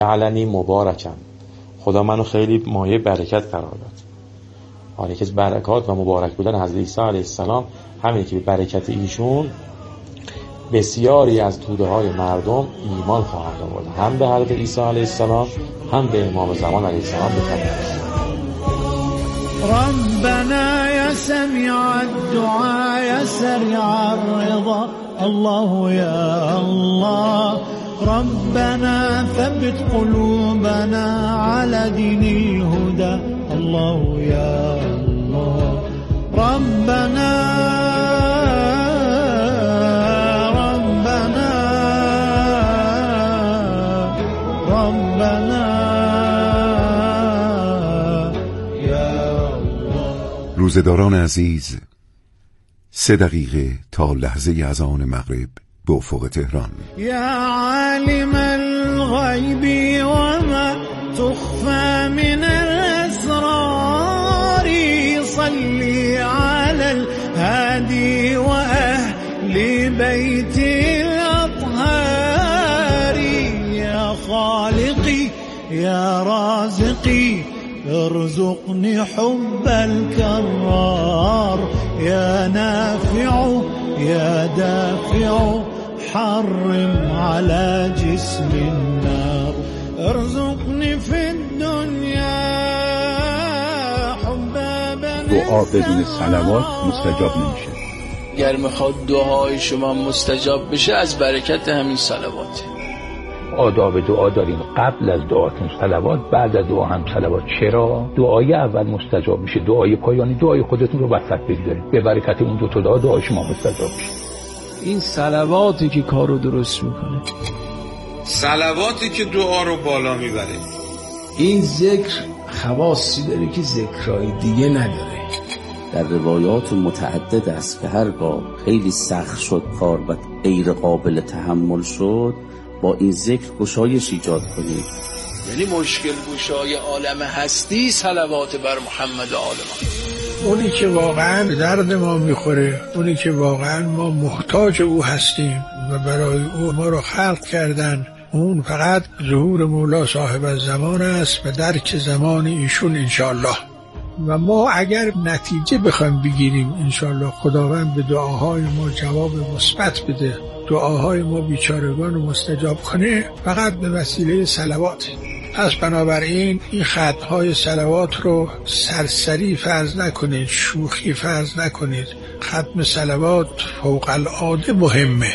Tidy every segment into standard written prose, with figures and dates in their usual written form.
علنی مبارکم، خدا منو خیلی مایه برکت قرار داد. آره، یکی از برکات و مبارک بودن حضرت عیسی علیه السلام همین که به برکت ایشون بسیاری از توده های مردم ایمان خواهند آورد، هم به حضرت عیسی علیه السلام هم به امام زمان علیه السلام. ربنا يا سميع الدعاء يا سريع الرضا الله يا الله ربنا ثبت قلوبنا على دين الهدى الله يا الله ربنا روزداران عزیز، 3 دقیقه تا لحظه اذان مغرب به افق تهران. یا عالم الغیب و ما تخفى من الاسرار صلی علی الهادی و اهل بیت الاطهار یا خالقی یا رازقی ارزقني حب الكرار يا نافع يا دافع حرم على جسم النار ارزقني في الدنيا حب بني دعا بدون صلوات مستجاب نمیشه. اگر میخواد دعای شما مستجاب بشه از برکت همین صلواته. آداب دعا داریم. قبل از دعاتون صلوات، بعد از دعا هم صلوات. چرا؟ دعای اول مستجاب میشه، دعای پایانی دعای خودتون رو وسط بگذارید، به برکت اون 2 تا دعا دعای شما مستجاب میشه. این صلواتی که کارو درست میکنه، صلواتی که دعا رو بالا میبره. این ذکر خواصی داره که ذکرای دیگه نداره. در روایات متعدد است که هرگاه خیلی سخت شد کار و غیر قابل تحمل شد، با این ذکر گشایش ایجاد کنید. یعنی مشکل گشای عالم هستی صلوات بر محمد عالم. اونی که واقعا به درد ما میخوره، اونی که واقعا ما محتاج او هستیم و برای او ما رو خلق کردن، اون فقط ظهور مولا صاحب الزمان است و درک زمان ایشون انشاءالله. و ما اگر نتیجه بخوایم بگیریم انشاءالله خداوند به دعاهای ما جواب مثبت بده، دعاهای ما بیچارگان رو مستجاب کنه، فقط به وسیله صلوات. پس بنابراین این خطهای صلوات رو سرسری فرض نکنید، شوخی فرض نکنید. ختم صلوات فوق العاده مهمه.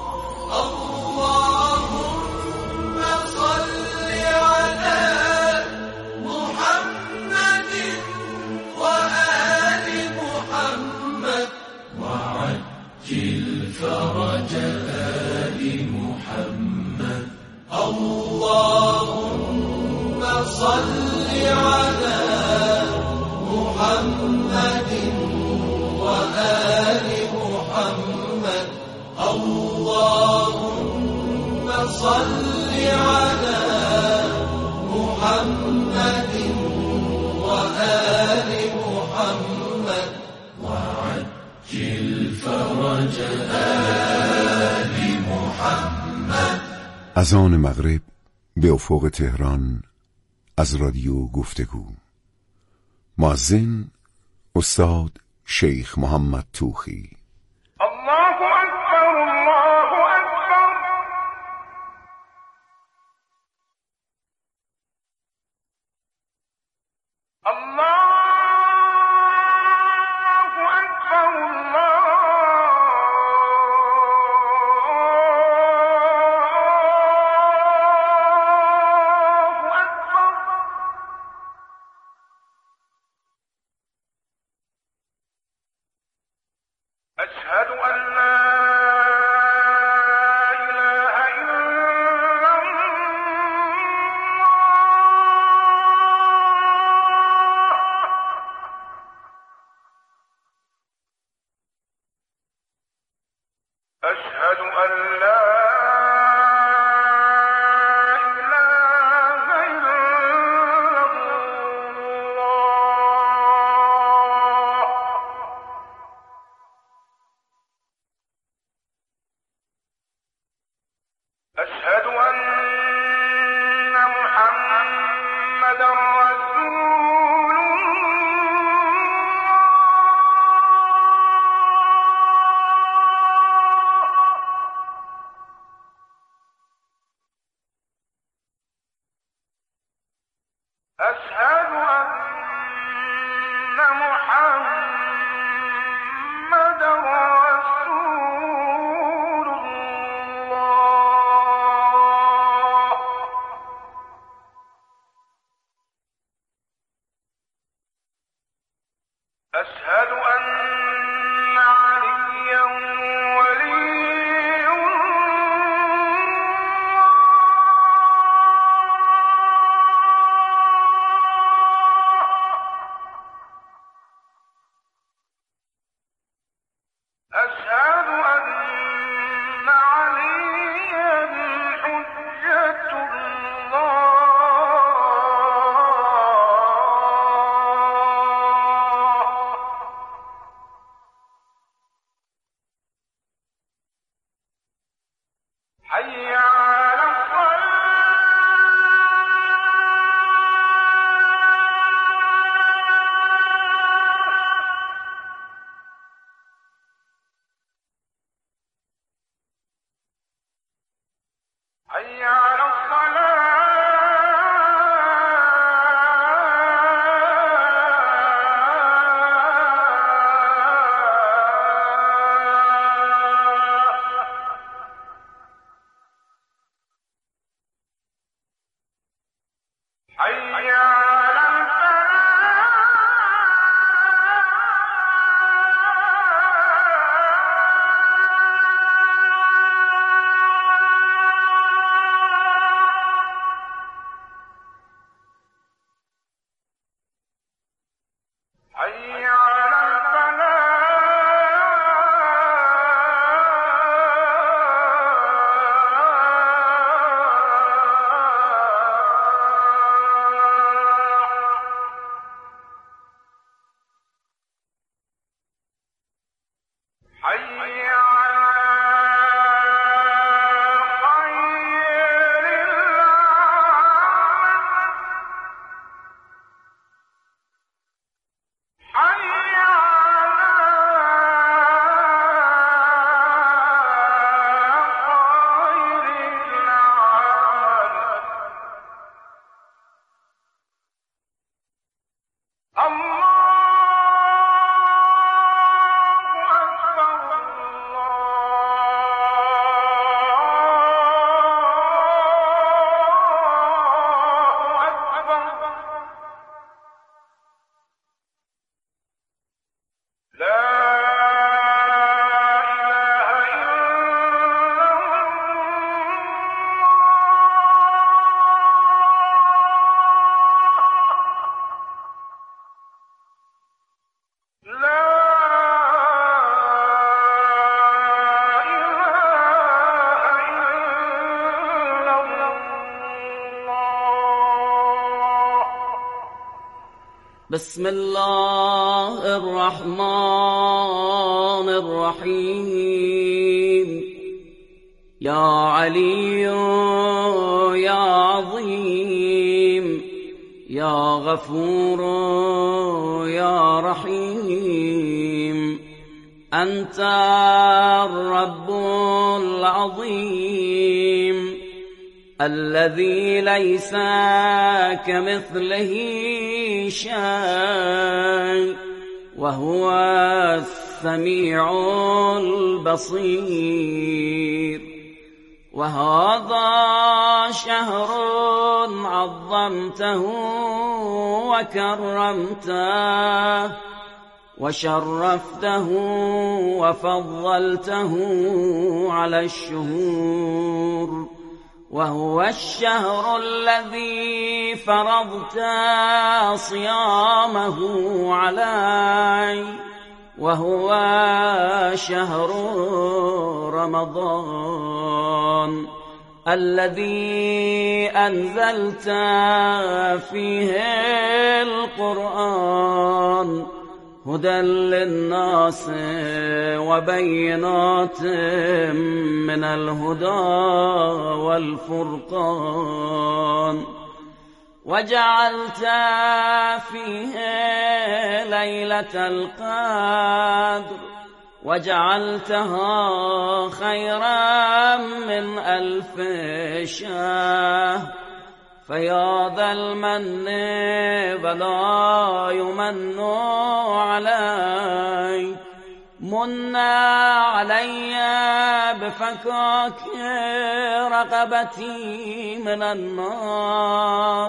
اذان مغرب به افق تهران از رادیو گفتگو. مؤذن استاد شیخ محمد توخی. الله اکبر الله اکبر. الله أشهد أن لا إله إلا الله محمدا رسول أشهد أن محمدا رسول الله أشهد أن عليا ولي أشهد أن عليا حجة الله حي على حي على حي على حي على حي على خير حي على خير الله أكبر الله أكبر لا إله إلا الله لا إله إلا الله بسم الله الرحمن الرحيم يا علي يا عظيم يا غفور يا رحيم أنت الرب العظيم الذي ليس كمثله شيء وهو السميع البصير وهذا شهر عظمته وكرمته وشرفته وفضلته على الشهور وهو الشهر الذي فرضت صيامه علي وهو شهر رمضان الذي أنزلت فيه القرآن هدى للناس وبينات من الهدى والفرقان وجعلت فيه ليلة القدر وجعلتها خيرا من 1000 شهر فيا ذا المن ولا يمن علي من علي بفكاك رقبتي من النار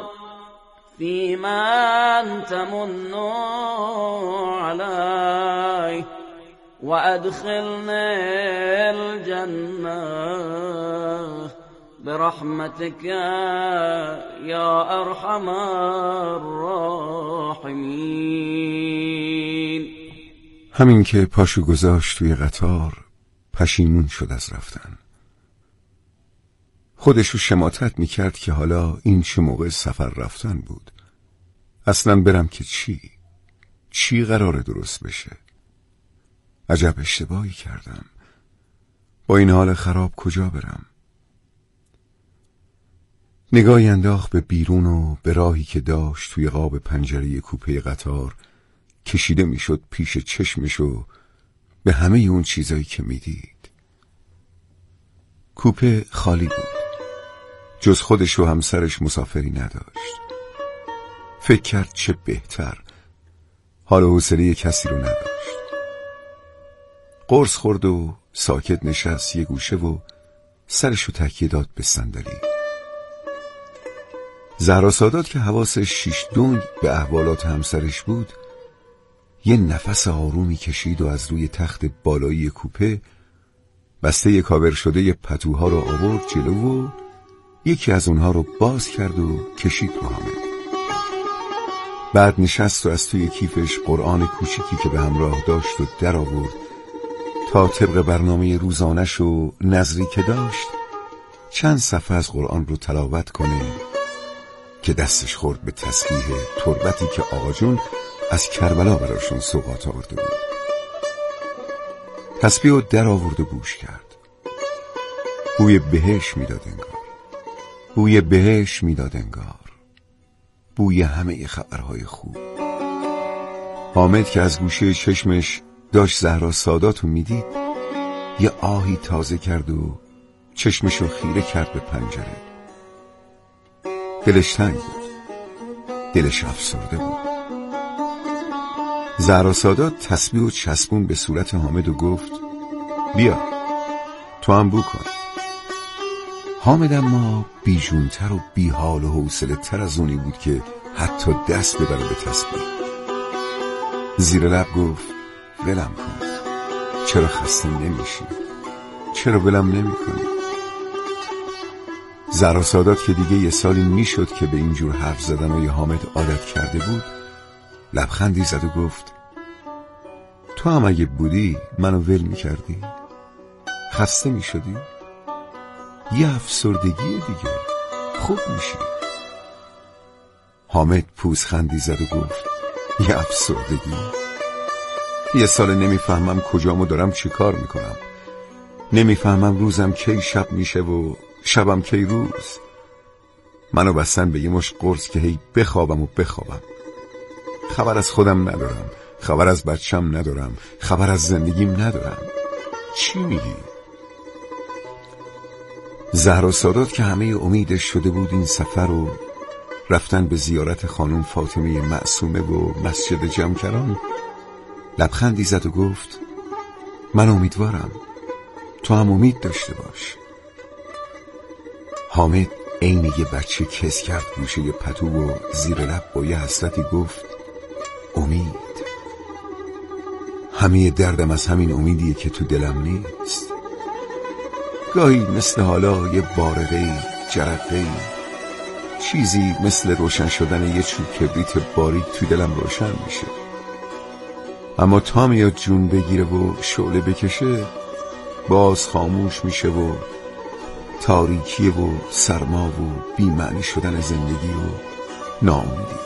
فيمن تمن علي وأدخلني الجنة برحمتك يا أرحم الراحمين. همین که پاشو گذاشت توی قطار پشیمون شد از رفتن. خودشو شماتت میکرد که حالا این چه موقع سفر رفتن بود. اصلا برم که چی قراره درست بشه؟ عجب اشتباهی کردم. با این حال خراب کجا برم؟ نگاهی انداخت به بیرون و به راهی که داشت توی قاب پنجره کوپه قطار کشیده میشد پیش چشمش و به همه اون چیزایی که میدید. کوپه خالی بود. جز خودش و همسرش مسافری نداشت. فکر کرد چه بهتر. حال و حوصله کسی رو نداشت. قرص خورد و ساکت نشست یه گوشه و سرشو تکیه داد به صندلی. زهرا سادات که حواسش شیش دنگ به احوالات همسرش بود یه نفس آرومی کشید و از روی تخت بالایی کوپه بسته کاور شده پتوها رو آورد جلو و یکی از اونها رو باز کرد و کشید رو حامد. بعد نشست و از توی کیفش قرآن کوچیکی که به همراه داشت و در آورد تا طبق برنامه روزانش و نظری که داشت چند صفحه از قرآن رو تلاوت کنه که دستش خورد به تسبیح تربتی که آقا جون از کربلا براشون سوغات آورده بود. تسبیح رو در آورد و گوش کرد. بوی بهش میداد انگار. بوی بهش میداد انگار. بوی همه خبرهای خوب. حامد که از گوشه چشمش داشت زهرا سادات رو میدید یه آهی تازه کرد و چشمشو خیره کرد به پنجره. دلش تنگ بود. دلش افسرده بود. زهرا سادات تسبیح و چسبون به صورت حامد و گفت بیا تو هم بو کن. حامد اما بیجونتر و بیحال و حوصله تر از اونی بود که حتی دست ببره به تسبیح. زیر لب گفت ولم کن. چرا خسته نمیشی؟ چرا ولم نمی کنی؟ زهرا سادات که دیگه یه سالی میشد که به اینجور حرف زدن و حامد عادت کرده بود لبخندی زد و گفت تو هم اگه بودی منو ول میکردی؟ خسته میشدی؟ یه افسردگی دیگه خوب میشی. حامد پوزخندی زد و گفت یه افسردگی؟ یه سال نمیفهمم کجامو دارم چی کار میکنم. نمیفهمم روزم کی شب میشه و شبم کی روز. منو بستن به یه مش قرص که هی بخوابم. خبر از خودم ندارم. خبر از بچم ندارم. خبر از زندگیم ندارم. چی میگی؟ زهرا سادات که همه امیدش شده بود این سفر رو رفتن به زیارت خانم فاطمه معصومه و مسجد جمکران لبخندی زد و گفت من امیدوارم. تو هم امید داشته باش. حامد عین یه بچه کس کرد گوشه پتو و زیر لب با یه حسرتی گفت امید. همه دردم از همین امیدیه که تو دلم نیست. گاهی مثل حالا یه بارقه‌ای جرقه‌ای چیزی مثل روشن شدن یه چوب کبریت باریک تو دلم روشن میشه. اما تا میاد جون بگیره و شعله بکشه باز خاموش میشه و تاریکی و سرما و بی‌معنی شدن زندگی و ناامیدی.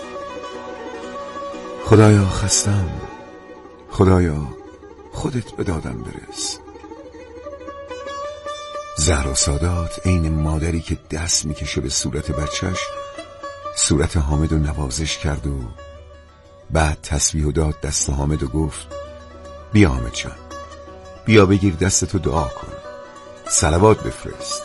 خدایا خستم. خدایا خودت به دادم برس. زهرا سادات عین مادری که دست میکشه به صورت بچهش صورت حامد رو نوازش کرد و بعد تسبیح و داد دست حامد و گفت بیا حامد جان، بیا بگیر دستتو دعا کن، صلوات بفرست.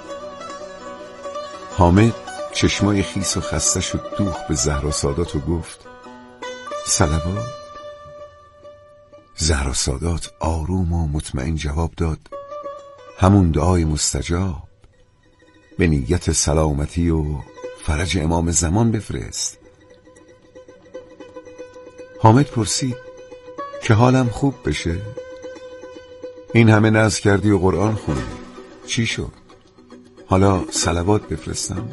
حامد چشمای خیس و خسته شد دوخ به زهرا سادات و گفت صلوات؟ زهرا سادات آروم و مطمئن جواب داد همون دعای مستجاب، به نیت سلامتی و فرج امام زمان بفرست. حامد پرسید که حالم خوب بشه؟ این همه نذر کردی و قرآن خوندی، چی شد؟ حالا صلوات بفرستم؟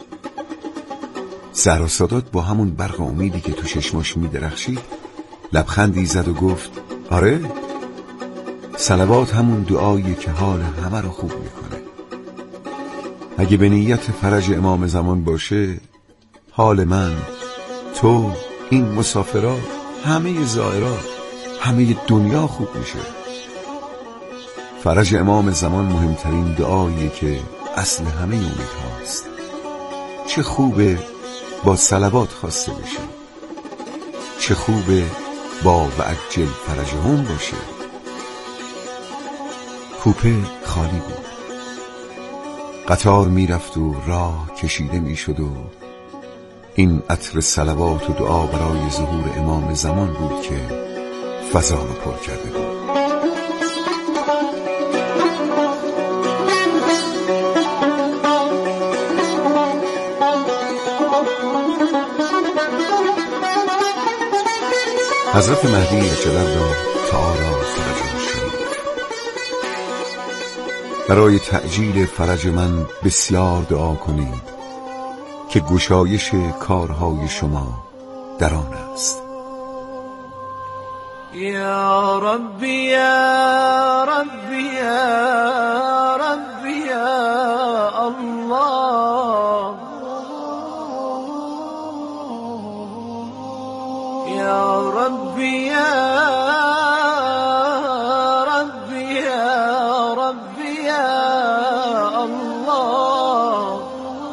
زهرا سادات با همون برق امیدی که تو چشماش میدرخشید لبخندی زد و گفت آره، صلوات همون دعایی که حال همه رو خوب میکنه. اگه به نیت فرج امام زمان باشه، حال من، تو، این مسافرات، همه زائرات، همه دنیا خوب میشه. فرج امام زمان مهمترین دعاییه که اصل همه امید هاست. چه خوبه با صلوات خواسته بشه، چه خوبه با وعجل فرجهم باشه. کوپه خالی بود، قطار میرفت و راه کشیده میشد و این عطر صلوات و دعا برای ظهور امام زمان بود که فضا رو پر کرده بود. حضرت مهدی عجل الله تعالی فرجه الشریف برای تعجیل فرج من بسیار دعا کنید که گشایش کارهای شما در آن است. یا ربی یا ربی یا ربی یا الله، یا ربی یا ربی یا ربی یا الله.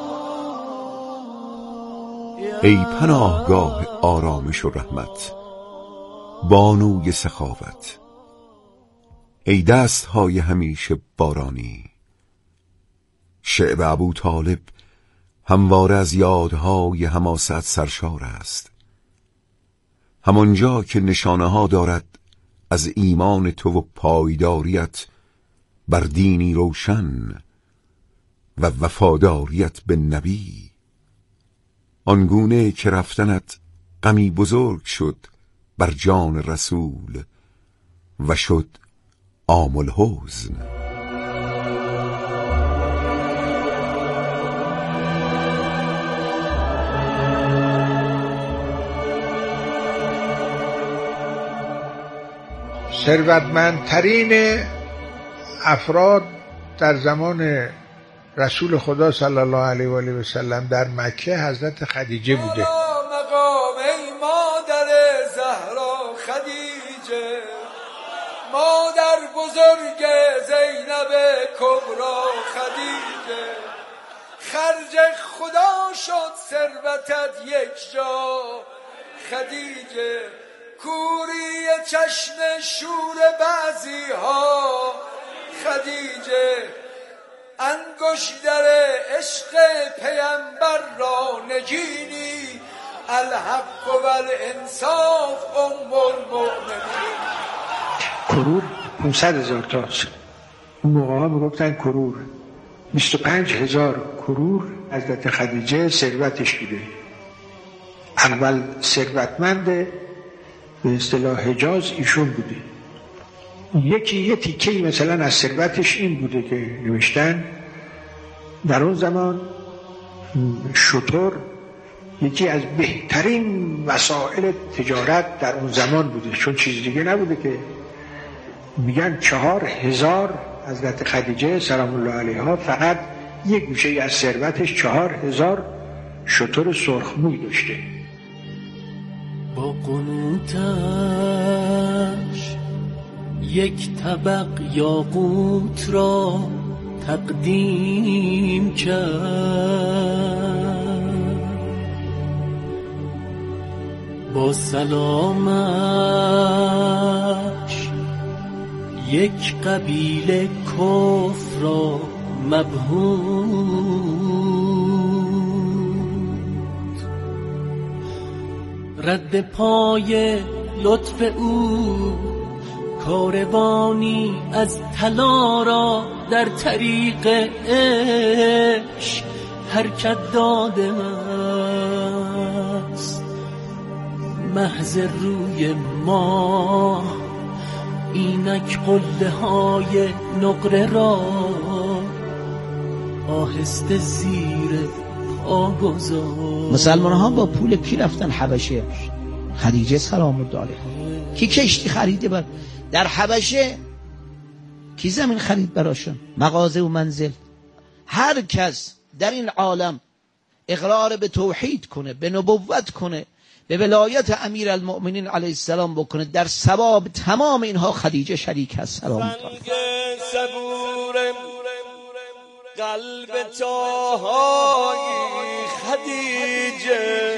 ای پناهگاه آرامش و رحمت، بانوی سخاوت، ای دستهای همیشه بارانی. شعب ابو طالب همواره از یادهای حماست سرشار است. همانجا که نشانه ها دارد از ایمان تو و پایداریت بر دینی روشن و وفاداریت به نبی، آنگونه که رفتنت غمی بزرگ شد بر جان رسول و شد عام الحزن. ثروتمندترین افراد در زمان رسول خدا صلی الله علیه و آله و سلم در مکه حضرت خدیجه بوده. مقام ای مادر زهرا خدیجه، مادر بزرگ زینب کبرا خدیجه، خرج خدا شد ثروتت یک جا خدیجه، کوری چشم شور بعضی ها خدیجه، انگشتر عشق پیمبر را نگینی، الحق و الانصاف ام المؤمنین. کرور 500,000 تاست. اون موقع ها میگفتن کرور. 25,000 کرور حضرت خدیجه ثروتش بوده. اول ثروتمند به اصطلاح حجاز ایشون بوده. یه تیکه‌ای مثلا از ثروتش این بوده که نوشتن در اون زمان شتر یکی از بهترین وسایل تجارت در اون زمان بوده، چون چیز دیگه نبوده که میگن 4,000 حضرت خدیجه سلام الله علیها فقط یک گوشه از ثروتش 4,000 شتر سرخموی داشته. با قنوتش یک طبق یاقوت را تقدیم کرد، با سلامش یک قبیله کفر را مبهوت، رد پای لطف او کاروانی از طلا را در طریق عشق حرکت داده است. محض روی ما اینک قله های نقره را آهسته زیر پا گذار. مسلمان ها با پول کی رفتن حبشه؟ خدیجه سلام الله علیها. کی کشتی خریده در حبشه؟ کی زمین خرید براشون؟ مغازه و منزل. هر کس در این عالم اقرار به توحید کنه، به نبوت کنه، به ولایت امیر المؤمنین علیه السلام بکنه، در ثواب تمام اینها خدیجه شریک هست. سلام الله. قلب تاهای خدیجه،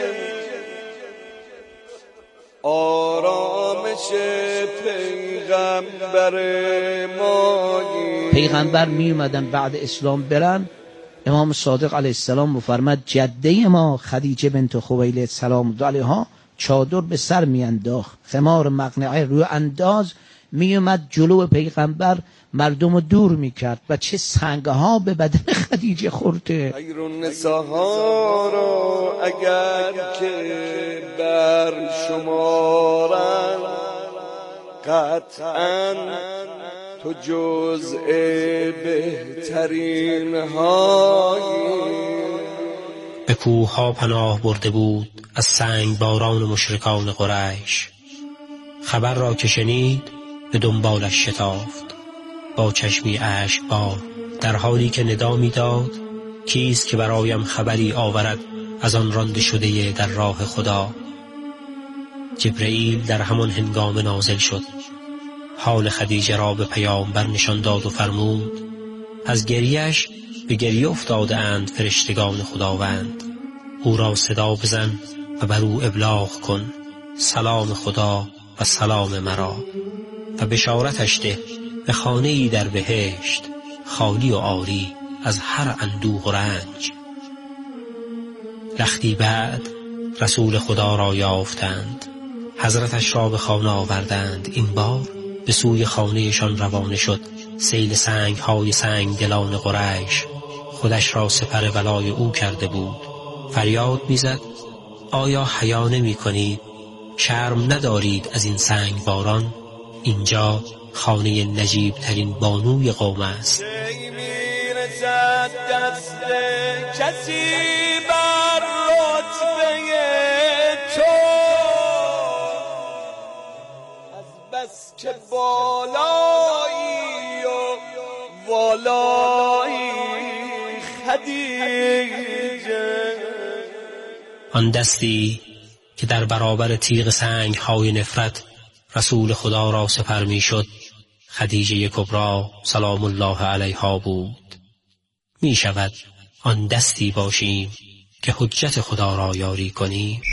آرامش پیغمبر مایی. پیغمبر می اومدن بعد اسلام برن، امام صادق علیه السلام فرمود جده ما خدیجه بنت خویلد سلام الله علیها چادر به سر می انداخت، خمار مقنعه روی انداز می اومد جلو پیغمبر، مردم رو دور می کرد و چه سنگها به بدن خدیجه خورده. خیر النساها را اگر که بر شمارن، قطعا تو جزء بهترین هایی. به کوه ها پناه برده بود از سنگ باران مشرکان قریش. خبر را که شنید به دنبالش شتافت با چشمی اشکبار، در حالی که ندا می‌داد کیست که برایم خبری آورد از آن رانده شده در راه خدا. جبرئیل در همان هنگام نازل شد، حال خدیجه را به پیامبر نشان داد و فرمود از گریه‌اش به گریه افتاده اند فرشتگان خداوند. او را صدا بزن و بر او ابلاغ کن سلام خدا و سلام مرا، و بشارتش ده به خانه‌ای در بهشت خالی و عاری از هر اندوه و رنج. لختی بعد رسول خدا را یافتند، حضرتش را به خانه آوردند. این بار به سوی خانهشان روانه شد. سیل سنگ‌های سنگ دلان قریش خودش را سپر ولای او کرده بود. فریاد می‌زد آیا حیا نمی‌کنید؟ شرم ندارید از این سنگ باران؟ اینجا خانه نجیب ترین بانوی قوم است. میرسد دست کسی بر رتبه تو، از بس که بالایی و والایی خدیجه. آن دستی که در برابر تیغ سنگ های نفرت رسول خدا را سپر می شد خدیجه کبری سلام الله علیها بود. می شود آن دستی باشیم که حجت خدا را یاری کنیم.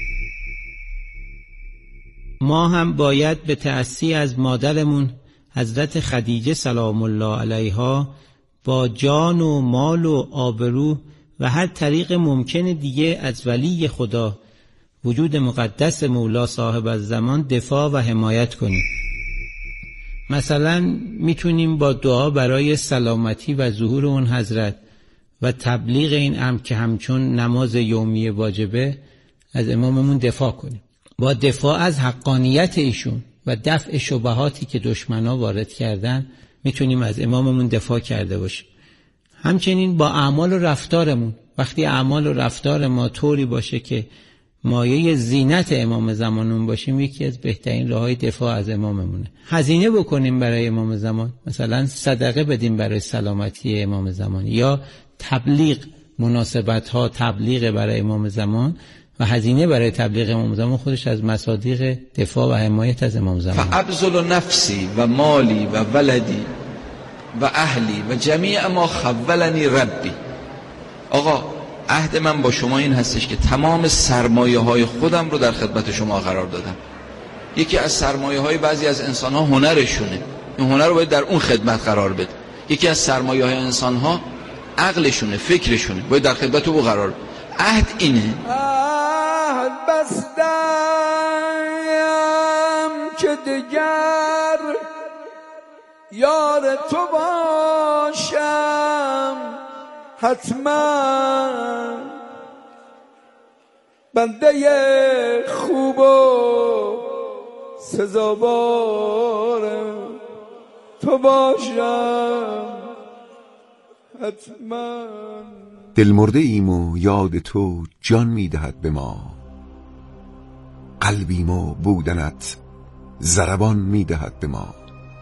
ما هم باید به تأسی از مادرمون حضرت خدیجه سلام الله علیها با جان و مال و آبرو و هر طریق ممکن دیگه از ولی خدا وجود مقدس مولا صاحب الزمان دفاع و حمایت کنیم. مثلا میتونیم با دعا برای سلامتی و ظهور اون حضرت و تبلیغ این امر که همچون نماز یومی واجبه از اماممون دفاع کنیم. با دفاع از حقانیت ایشون و دفع شبهاتی که دشمنا وارد کردن میتونیم از اماممون دفاع کرده باشیم. همچنین با اعمال و رفتارمون، وقتی اعمال و رفتار ما طوری باشه که مایه زینت امام زمانمون باشیم، یکی از بهترین راههای دفاع از اماممونه. هزینه بکنیم برای امام زمان، مثلا صدقه بدیم برای سلامتی امام زمان، یا تبلیغ، مناسبت ها تبلیغ برای امام زمان و هزینه برای تبلیغ امام زمان خودش از مصادیق دفاع و حمایت از امام زمان. فابذل نفسی و مالی و ولدی و اهلی و جمیع ما خولنی ربی. آقا عهد من با شما این هستش که تمام سرمایه های خودم رو در خدمت شما قرار دادم. یکی از سرمایه های بعضی از انسان ها هنرشونه، این هنر رو باید در اون خدمت قرار بده. یکی از سرمایه های انسان ها عقلشونه، فکرشونه، باید در خدمت او قرار. عهد اینه. عهد بستم که دیگر یار تو باشم، حتما بنده خوب و سزاوار تو باشم، حتما. دلمرده ایم و یاد تو جان میدهد به ما، قلبیم و بودنت ضربان میدهد به ما.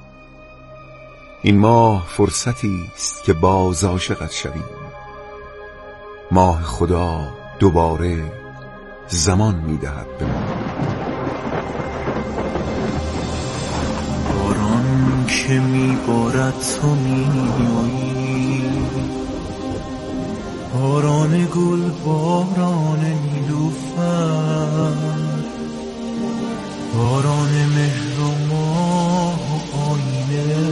این ماه فرصتی است که باز عاشقت شویم، ماه خدا دوباره زمان میدهد به ما. باران که میبارد تو میایی، باران گل، باران نیلوفر، باران مهر و ماه و آینه،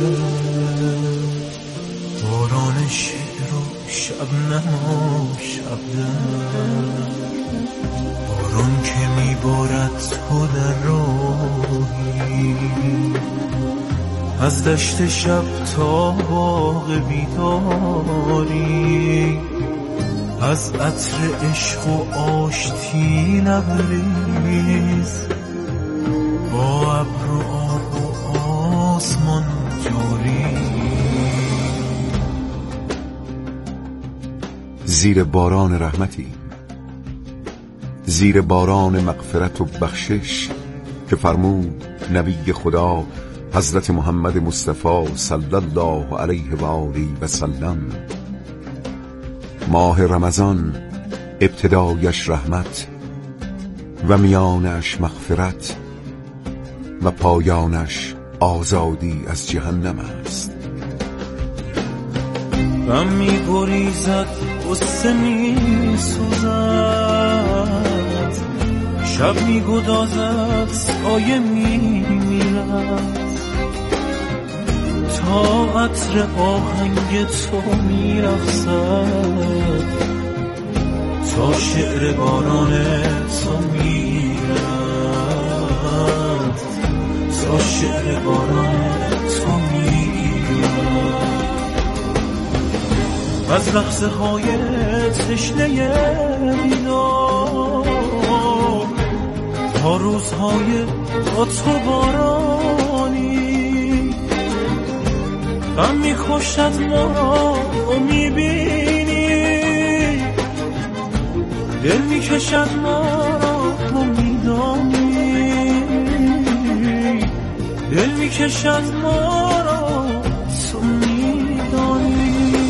باران شعر و شبنم و شبنم، باران که میبارد تو در راهی، از دشت شب تا باغ بیداری، از عطر عشق و آشتی لبریز، با ابر و آب و آسمان جاری. زیر باران رحمتی، زیر باران مغفرت و بخشش که فرمود نبی خدا حضرت محمد مصطفی صلی الله علیه و آله و سلم. ماه رمضان ابتدایش رحمت و میانش مغفرت و پایانش آزادی از جهنم است. غم می گریزد، غصه می سوزد، شب می گدازد، سایه می میرد، تا عطر آهنگ تو می رقصد، تا شعر باران تو می رد، تا شعر باران تو می رد. از لحظه های تشنه بیدار تا روزهای با تو بارانی، غم می‌کشد ما رو می‌بینی، دل می‌کشد ما رو می‌دانی، دل می‌کشد ما رو تو می‌دانی.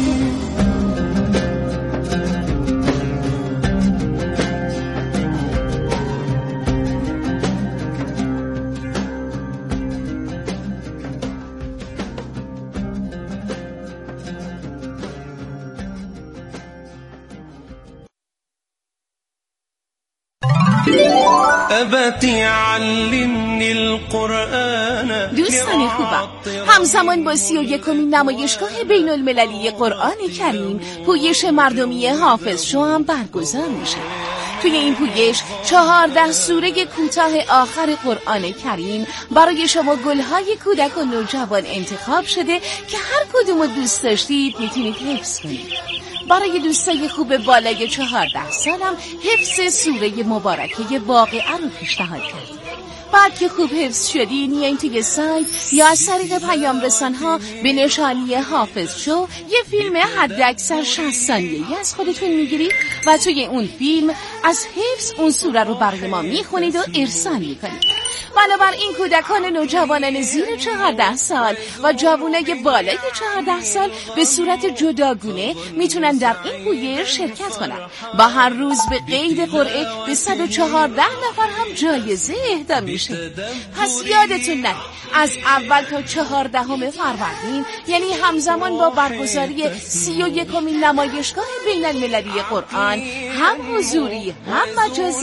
دوستان خوبم، همزمان با 31مین نمایشگاه بین المللی قرآن کریم پویش مردمی حافظ شو هم برگزار میشه. توی این پویش 14 سوره کوتاه آخر قرآن کریم برای شما گلهای کودک و نوجوان انتخاب شده که هر کدوم رو دوست داشتید میتونید حفظ کنید. برای دوستای خوب بالای 14 سالم حفظ سوره مبارکه واقعه رو پیشنهاد کردیم. بعد که خوب حفظ شدین میایین توی سایت یا از طریق پیام رسان‌ها به نشانی حافظ شو یه فیلم حداکثر 60 ثانیه‌ای از خودتون میگیرید و توی اون فیلم از حفظ اون سوره رو برای ما میخونید و ارسال میکنید. بنابراین کودکان نوجوانان زیر 14 سال و جوانای بالای 14 سال به صورت جداگونه میتونن در این پویش شرکت کنن و هر روز به قید قرعه به 114 نفر هم جایزه اهدا میشه. پس یادتون نره از اول تا 14 فروردین، یعنی همزمان با برگزاری 31مین نمایشگاه بین المللی قرآن، هم حضوری هم مجازی